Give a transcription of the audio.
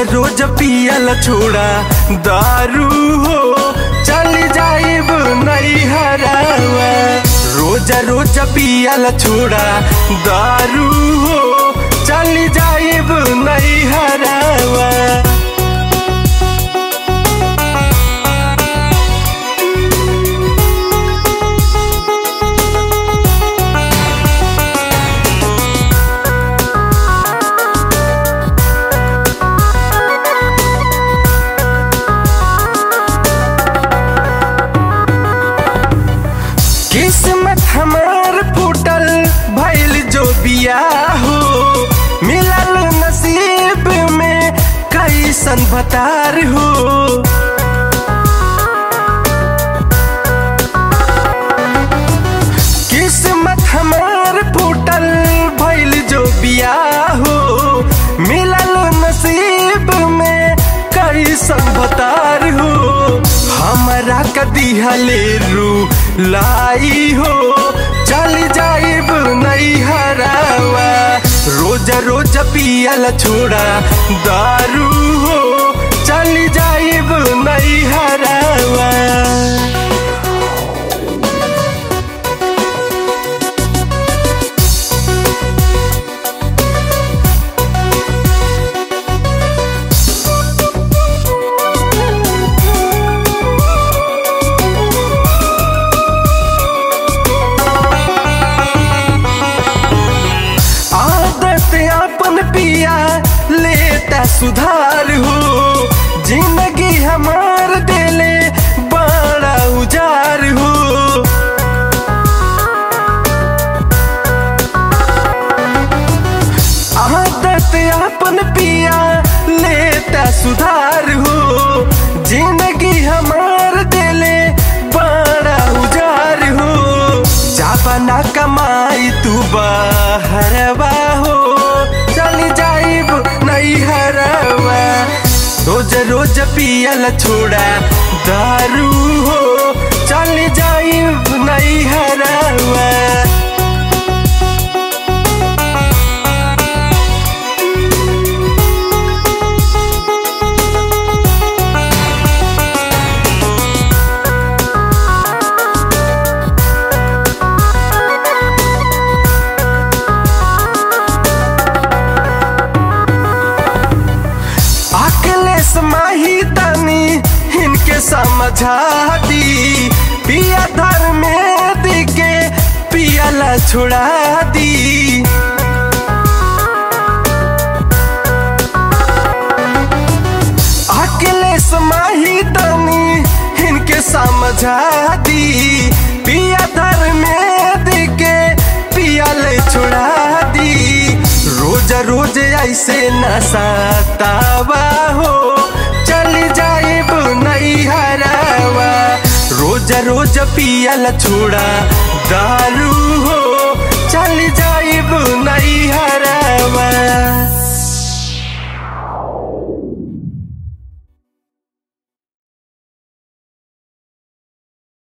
रोज पियल छोड़ा दारू हो चल जाइब नैहरवा। रोज रोज पियल छोड़ा दारू हो चल जाइब नैहरवा। किस्मत हमार फूटल भइल जो बिया हो मिलल नसीब में कैसन भतार हो। किस्मत हमार फूटल भइल जो बिया हो मिलल नसीब में कैसन भतार हो। हमरा कदिहले रू लाई हो चल जाइब नैहरवा। रोज रोज पियल छोड़ा दारू हो चल जाइब नैहरवा। अपन पिया लेता सुधार हो जिंदगी हमार देले बड़ा उजार हो। आदत अपन पिया लेता सुधार हो जिंदगी हमार देले बड़ा उजार हो। जाबना कमाई तू बाहरवा हो चल जाइब नैहरवा। रोज रोज पियल छोड़ा दारू हो चल जाइब नैहरवा। माही तनी इनके समझा दी पिया धर्मेंद्र के पियला छुड़ा दी। अखिलेश माही तनी इनके समझा दी पिया धर्मेंद्र के पियला छुड़ा दी। रोज रोज ऐसे नसातावा हो चल जाइब नैहरवा। रोज रोज पियल छोड़ा दारू हो चल जाइब नैहरवा।